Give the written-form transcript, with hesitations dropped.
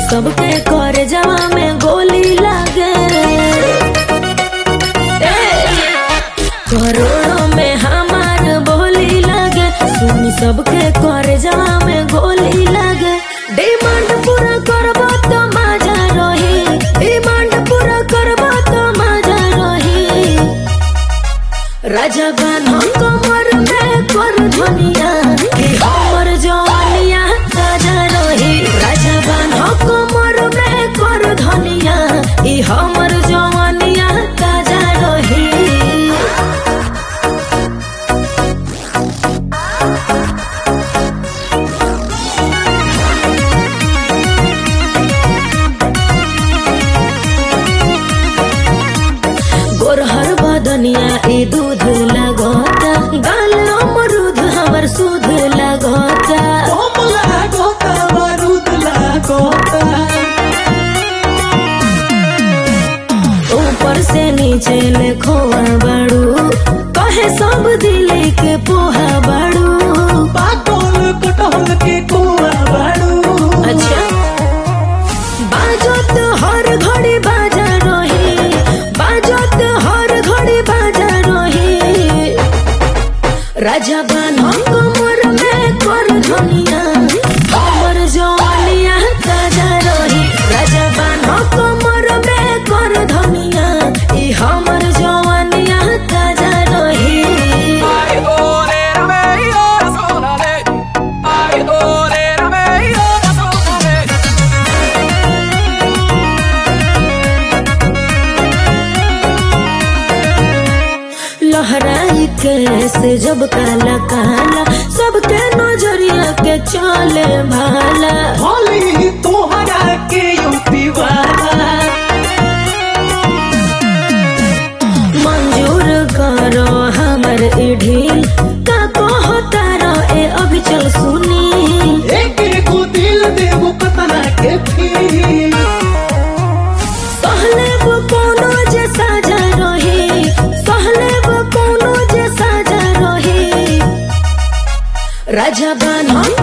सबके करे जवा में गोली लागे। करोड़ों में हमार बोली लागे, सुनी सबके करे जवा में गोली लागे। डिमांड पूरा करबो तो मजा रही, डिमांड पूरा करबो तो मजा रही। राजा बानो कमर में कर धनिया, कि हमर जवानिया ताजा रही। राजा बानो कमर में कर धनिया, कि हमर जवानिया ताजा रही। गोरहर बदनिया ई दूध लगता, गाल अमरूद हमर सूद लगता। ऊपर से नीचे ले खोआ बड़ू, कहे सब दिल के पोहा बड़ू। पागल कटहल के कुआ बड़ू। अच्छा बाजत हर घड़ी बाजा रही, बाजत हर घड़ी बाजा रही। राजा बानो कमर में कर धनिया, हमर जवानिया ताजा रही। राजा बानो कमर में कर धनिया, ई हमर जवानिया ताजा रही। लहराई कैसे जब काला काला, सबके नजरिया के चले भाला। होली तोहरा के यूपी वाला। मंजूर करो हमर ई ढील, का कहता रहे अभी चल सुनी। एक को दिल देव पतना के फील। सहले वो कोनो जे साजा रही, सहले वो कोनो जे साजा रही। राजा बानो